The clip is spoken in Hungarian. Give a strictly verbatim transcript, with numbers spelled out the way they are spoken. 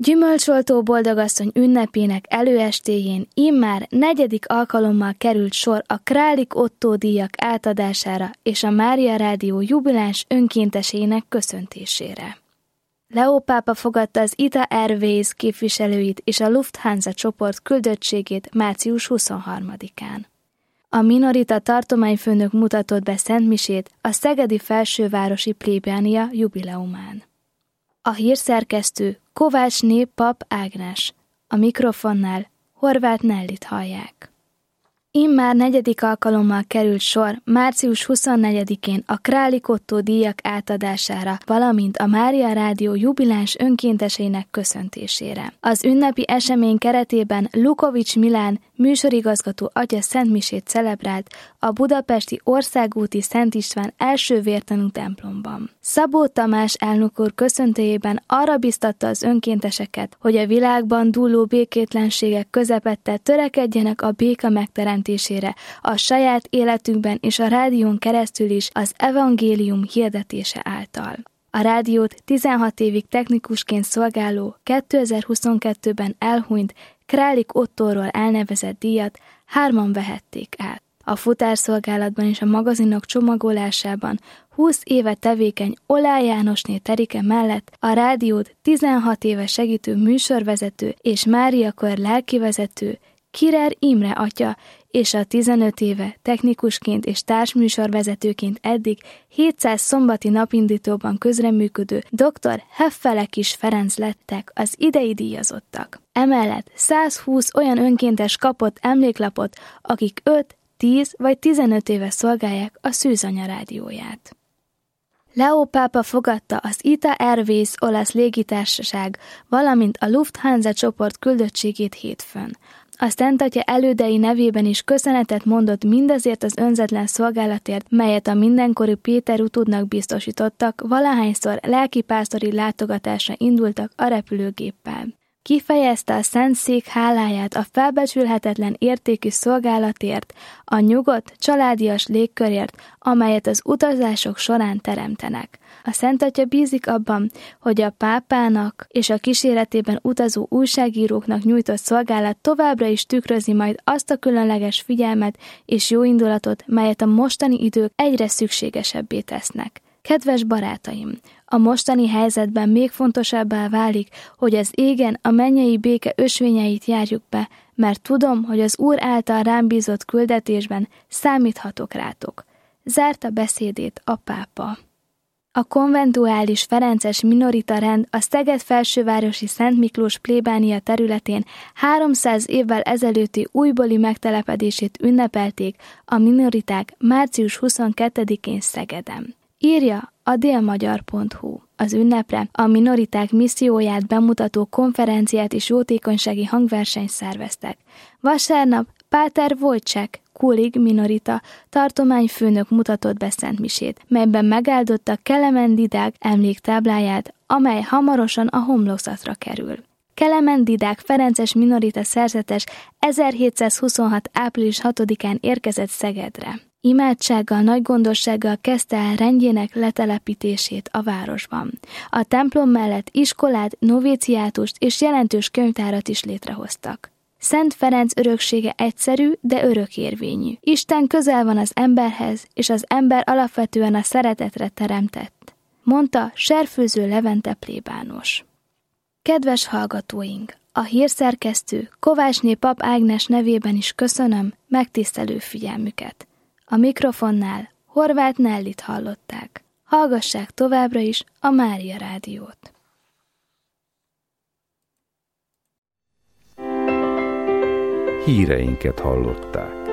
Gyümölcsoltó boldogasszony ünnepének előestéjén immár negyedik alkalommal került sor a Králik Ottó díjak átadására és a Mária Rádió jubiláns önkéntesének köszöntésére. Leó pápa fogadta az Ita Airways képviselőit és a Lufthansa csoport küldöttségét március huszonharmadikán. A minorita tartományfőnök mutatott be szentmisét a szegedi felsővárosi plébánia jubileumán. A hírszerkesztő Kovácsné Pap Ágnes, a mikrofonnál Horváth Nellit hallják. Immár negyedik alkalommal került sor március huszonnegyedikén a Králik Ottó díjak átadására, valamint a Mária Rádió jubiláns önkéntesének köszöntésére. Az ünnepi esemény keretében Lukovics Milán műsorigazgató atya szentmisét celebrált a budapesti Országúti Szent István első vértanú templomban. Szabó Tamás elnök úr köszöntőjében arra biztatta az önkénteseket, hogy a világban dúló békétlenségek közepette törekedjenek a béka megteremtésére, a saját életükben és a rádión keresztül is az evangélium hirdetése által. A rádiót tizenhat évig technikusként szolgáló kétezer-huszonkettőben elhunyt Králik Ottóról elnevezett díjat hárman vehették át. A futárszolgálatban és a magazinok csomagolásában húsz éve tevékeny Olá Jánosné Terike mellett a rádiót tizenhat éve segítő műsorvezető és Mária Kör lelkivezető Kirer Imre atya és a tizenöt éve technikusként és társműsorvezetőként eddig hétszáz szombati napindítóban közreműködő dr. Heffelekis Ferenc lettek az idei díjazottak. Emellett százhúsz olyan önkéntes kapott emléklapot, akik öt, tíz vagy tizenöt éve szolgálják a Szűzanya rádióját. Leó pápa fogadta az Ita Airways olasz légitársaság, valamint a Lufthansa csoport küldöttségét hétfőn. A Szentatya elődei nevében is köszönetet mondott mindazért az önzetlen szolgálatért, melyet a mindenkori Péter utódnak biztosítottak, valahányszor lelkipásztori látogatásra indultak a repülőgéppel. Kifejezte a Szent Szék háláját a felbecsülhetetlen értékű szolgálatért, a nyugodt, családias légkörért, amelyet az utazások során teremtenek. A Szentatya bízik abban, hogy a pápának és a kíséretében utazó újságíróknak nyújtott szolgálat továbbra is tükrözi majd azt a különleges figyelmet és jóindulatot, melyet a mostani idők egyre szükségesebbé tesznek. Kedves barátaim! A mostani helyzetben még fontosabbá válik, hogy az égen a mennyei béke ösvényeit járjuk be, mert tudom, hogy az Úr által rám bízott küldetésben számíthatok rátok. Zárta beszédét a pápa. A konventuális ferences minorita rend a Szeged felsővárosi Szent Miklós plébánia területén háromszáz évvel ezelőtti újbóli megtelepedését ünnepelték a minoriták március huszonkettedikén Szegeden. Írja a délmagyar pont hu. Az ünnepre a minoriták misszióját bemutató konferenciát és jótékonysági hangversenyt szerveztek. Vasárnap Páter Wojciech Kulig minorita tartományfőnök mutatott be szentmisét, melyben megáldotta Kelemen Didák emléktábláját, amely hamarosan a homlokzatra kerül. Kelemen Didák ferences minorita szerzetes ezerhétszázhuszonhat április hatodikán érkezett Szegedre. Imádsággal, nagy gondossággal kezdte el rendjének letelepítését a városban. A templom mellett iskolát, novéciátust és jelentős könyvtárat is létrehoztak. Szent Ferenc öröksége egyszerű, de örökérvényű. Isten közel van az emberhez, és az ember alapvetően a szeretetre teremtett, mondta Serfőző Levente plébános. Kedves hallgatóink! A hírszerkesztő Kovácsné Pap Ágnes nevében is köszönöm megtisztelő figyelmüket. A mikrofonnál Horváth Nellit hallották. Hallgassák továbbra is a Mária Rádiót. Híreinket hallották.